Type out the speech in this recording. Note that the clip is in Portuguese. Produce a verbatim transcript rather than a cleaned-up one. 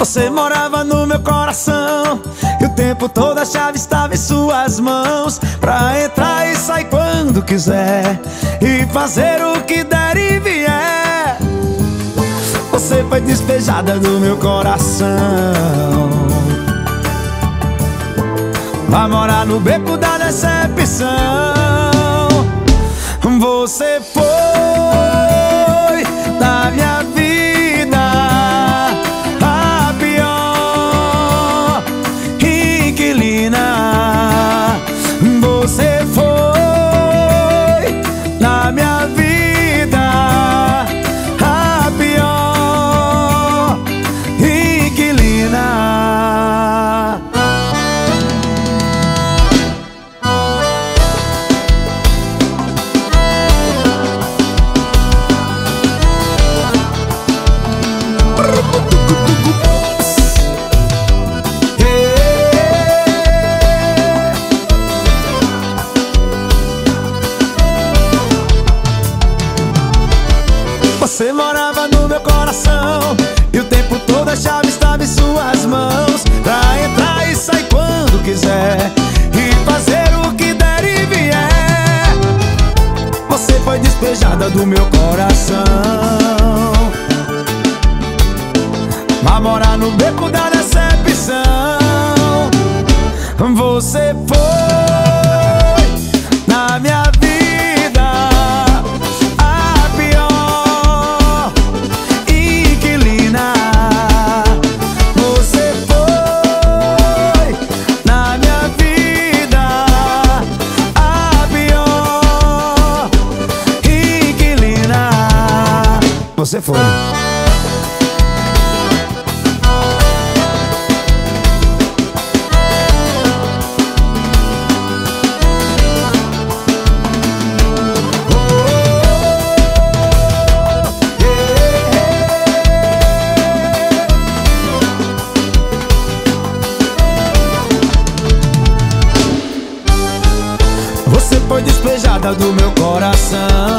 Você morava no meu coração e o tempo todo a chave estava em suas mãos, pra entrar e sair quando quiser e fazer o que der e vier. Você foi despejada do meu coração, vai morar no beco da decepção. Você foi da minha vida a pior inquilina. Você foi na minha vida a pior inquilina. Você morava no meu coração e o tempo todo a chave estava em suas mãos, pra entrar e sair quando quiser e fazer o que der e vier. Você foi despejada do meu coração, vai morar no beco da decepção. Você foi na minha vida a pior inquilina. Você foi na minha vida a pior inquilina. Você foi. Você foi despejada do meu coração,